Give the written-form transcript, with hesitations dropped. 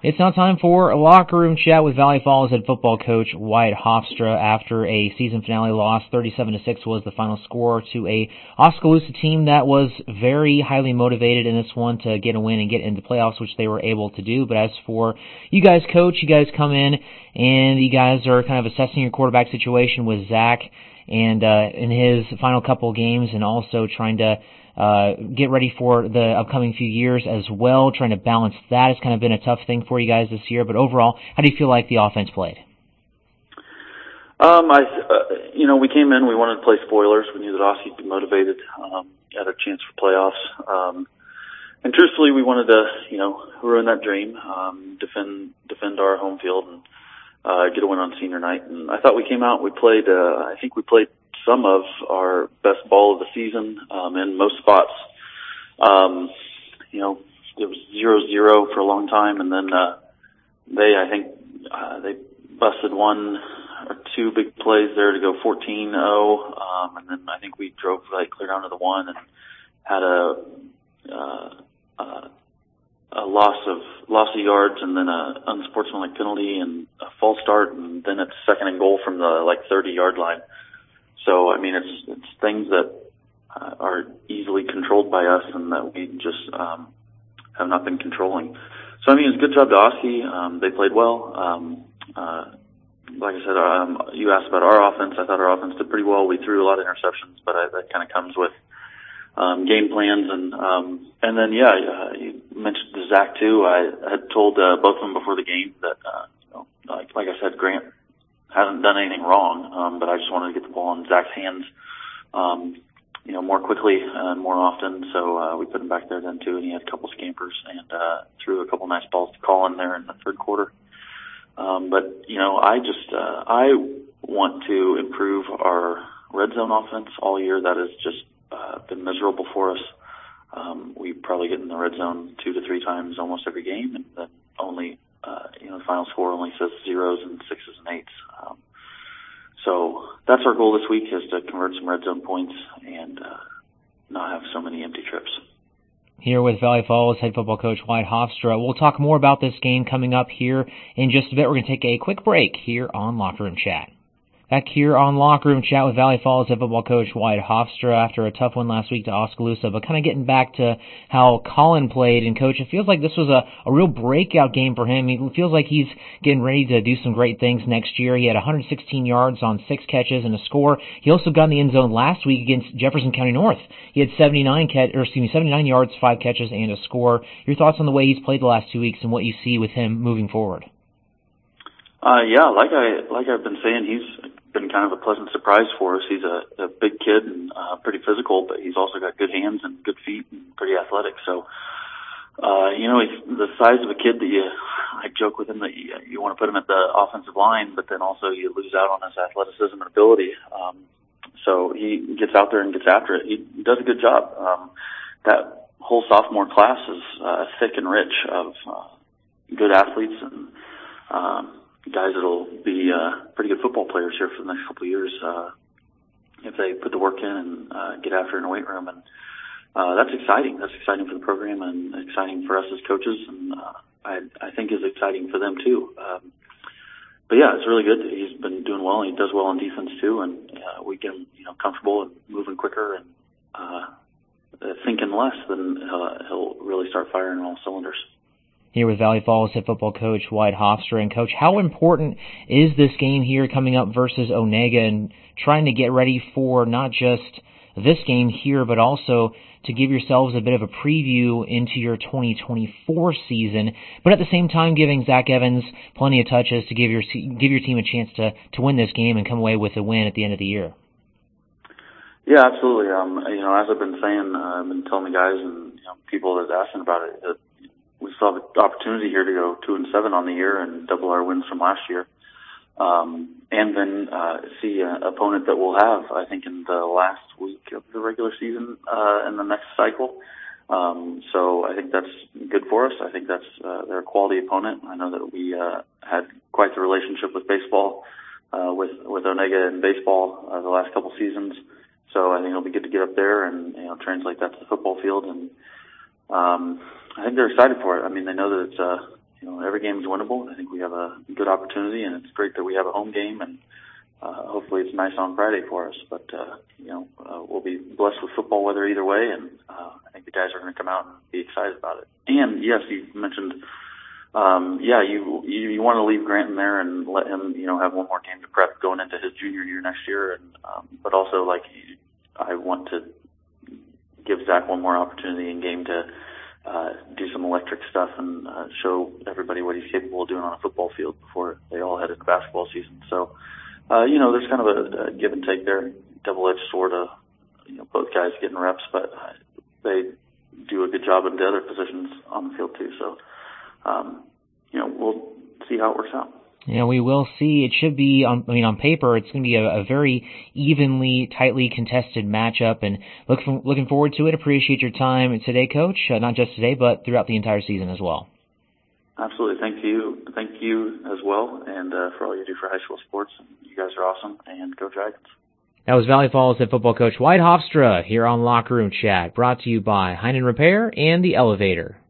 It's now time for a locker room chat with Valley Falls head football coach Wyatt Hofstra after a season finale loss. 37-6 was the final score to a Oskaloosa team that was very highly motivated in this one to get a win and get into playoffs, which they were able to do. But as for you guys, coach, you guys come in and you guys are kind of assessing your quarterback situation with Zach and in his final couple of games, and also trying to get ready for the upcoming few years as well. Trying to balance that has kind of been a tough thing for you guys this year. But overall, how do you feel like the offense played? We came in, we wanted to play spoilers. We knew that Aussie would be motivated, had a chance for playoffs. And truthfully, we wanted to, ruin that dream, defend our home field and get a win on senior night. And I thought we came out, we played, I think we played some of our best ball of the season in most spots. It was 0-0 for a long time, and then they busted one or two big plays there to go 14-0, and then I think we drove clear down to the one and had a loss of yards, and then a unsportsmanlike penalty and a false start, and then it's second and goal from the 30-yard line. So, I mean, it's things that are easily controlled by us and that we just have not been controlling. So, I mean, it's a good job to Aussie. They played well. Like I said, you asked about our offense. I thought our offense did pretty well. We threw a lot of interceptions, but that kind of comes with game plans. And then, you mentioned Zach, too. I had told both of them before the game that, like I said, Grant hasn't done anything wrong, but I just wanted to get the ball in Zach's hands, more quickly and more often. So we put him back there then too, and he had a couple scampers and threw a couple nice balls to Colin there in the third quarter. I want to improve our red zone offense all year. That has just been miserable for us. We probably get in the red zone 2 to 3 times almost every game, and then only the final score only says 0s and 6s and 8s. So that's our goal this week, is to convert some red zone points and not have so many empty trips. Here with Valley Falls head football coach Wyatt Hofstra. We'll talk more about this game coming up here in just a bit. We're going to take a quick break here on Locker Room Chat. Back here on Locker Room Chat with Valley Falls head football coach Wyatt Hofstra after a tough one last week to Oskaloosa, but kind of getting back to how Colin played. And, Coach, it feels like this was a real breakout game for him. He feels like he's getting ready to do some great things next year. He had 116 yards on 6 catches and a score. He also got in the end zone last week against Jefferson County North. He had 79 yards, 5 catches, and a score. Your thoughts on the way he's played the last 2 weeks and what you see with him moving forward? Like I've been saying, he's been kind of a pleasant surprise for us. He's a big kid and pretty physical, but he's also got good hands and good feet and pretty athletic. So, he's the size of a kid that I joke with him that you want to put him at the offensive line, but then also you lose out on his athleticism and ability. So he gets out there and gets after it. He does a good job. That whole sophomore class is thick and rich of good athletes and guys that'll be pretty good football players here for the next couple of years if they put the work in and get after it in the weight room. And that's exciting. That's exciting for the program and exciting for us as coaches, and I think is exciting for them too. But yeah, it's really good. He's been doing well, and he does well on defense too, and we get him comfortable and moving quicker and thinking less, then he'll really start firing on all cylinders. Here with Valley Falls head football coach Wyatt Hofstra. And, Coach, how important is this game here coming up versus Onega, and trying to get ready for not just this game here, but also to give yourselves a bit of a preview into your 2024 season, but at the same time giving Zach Evans plenty of touches to give your team a chance to win this game and come away with a win at the end of the year? Yeah, absolutely. As I've been saying, I've been telling the guys and people that are asking about it, that we still have the opportunity here to go 2-7 on the year and double our wins from last year. And then see an opponent that we'll have, I think, in the last week of the regular season in the next cycle. So I think that's good for us. I think they're a quality opponent. I know that we had quite the relationship with baseball, with Onega in baseball the last couple seasons. So I think it'll be good to get up there and translate that to the football field. And I think they're excited for it. I mean, they know that it's every game is winnable. I think we have a good opportunity, and it's great that we have a home game, and hopefully it's nice on Friday for us. But we'll be blessed with football weather either way, and I think the guys are going to come out and be excited about it. And yes, you mentioned, you want to leave Grant in there and let him, have one more game to prep going into his junior year next year, and but also I want to give Zach one more opportunity in game to do some electric stuff and show everybody what he's capable of doing on a football field before they all head into basketball season. So, there's kind of a give and take there, double-edged sword of, both guys getting reps, but they do a good job in the other positions on the field too. So, we'll see how it works out. We will see. It should be, on paper, it's going to be a very evenly, tightly contested matchup, and looking forward to it. Appreciate your time today, Coach, not just today, but throughout the entire season as well. Absolutely. Thank you as well, and for all you do for high school sports. You guys are awesome, and go Dragons. That was Valley Falls head football coach Wyatt Hofstra here on Locker Room Chat, brought to you by Heinen Repair and The Elevator.